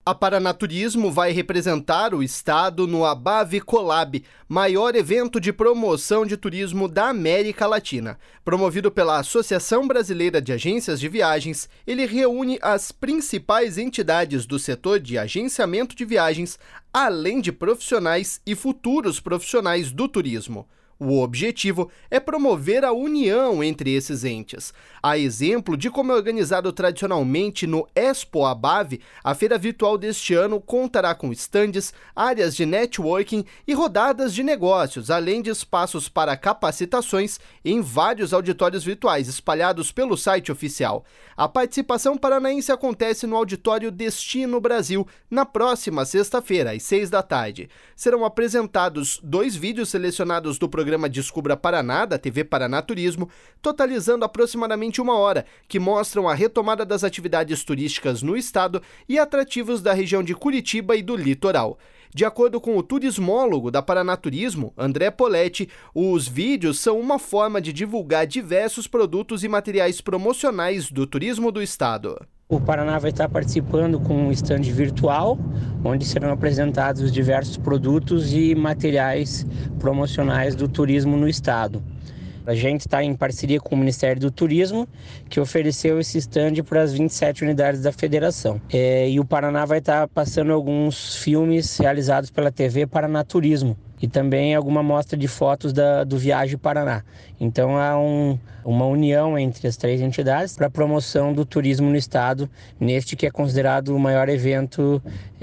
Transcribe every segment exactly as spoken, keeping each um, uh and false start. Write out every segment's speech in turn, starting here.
A Paranaturismo vai representar o estado no Abave Colab, maior evento de promoção de turismo da América Latina. Promovido pela Associação Brasileira de Agências de Viagens, ele reúne as principais entidades do setor de agenciamento de viagens, além de profissionais e futuros profissionais do turismo. O objetivo é promover a união entre esses entes. A exemplo de como é organizado tradicionalmente no Expo Abave, a feira virtual deste ano contará com estandes, áreas de networking e rodadas de negócios, além de espaços para capacitações em vários auditórios virtuais espalhados pelo site oficial. A participação paranaense acontece no Auditório Destino Brasil, na próxima sexta-feira, às seis da tarde. Serão apresentados dois vídeos selecionados do programa programa Descubra Paraná, da T V Paranaturismo, totalizando aproximadamente uma hora, que mostram a retomada das atividades turísticas no estado e atrativos da região de Curitiba e do litoral. De acordo com o turismólogo da Paranaturismo, André Poletti, os vídeos são uma forma de divulgar diversos produtos e materiais promocionais do turismo do estado. O Paraná vai estar participando com um stand virtual, onde serão apresentados os diversos produtos e materiais promocionais do turismo no estado. A gente está em parceria com o Ministério do Turismo, que ofereceu esse stand para as vinte e sete unidades da federação. É, e o Paraná vai estar passando alguns filmes realizados pela T V Paranaturismo e também alguma mostra de fotos da, do Viagem Paraná. Então há um, uma união entre as três entidades para a promoção do turismo no estado, neste que é considerado o maior evento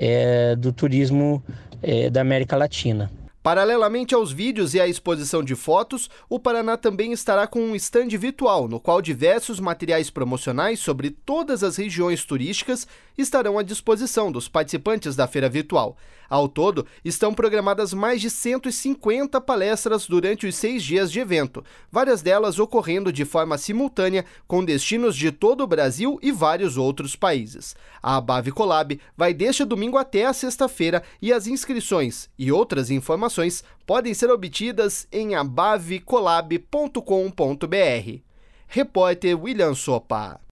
é, do turismo é, da América Latina. Paralelamente aos vídeos e à exposição de fotos, o Paraná também estará com um stand virtual, no qual diversos materiais promocionais sobre todas as regiões turísticas estarão à disposição dos participantes da feira virtual. Ao todo, estão programadas mais de cento e cinquenta palestras durante os seis dias de evento, várias delas ocorrendo de forma simultânea com destinos de todo o Brasil e vários outros países. A Abave Colab vai deste domingo até a sexta-feira e as inscrições e outras informações podem ser obtidas em abave colab ponto com ponto br. Repórter William Sopa.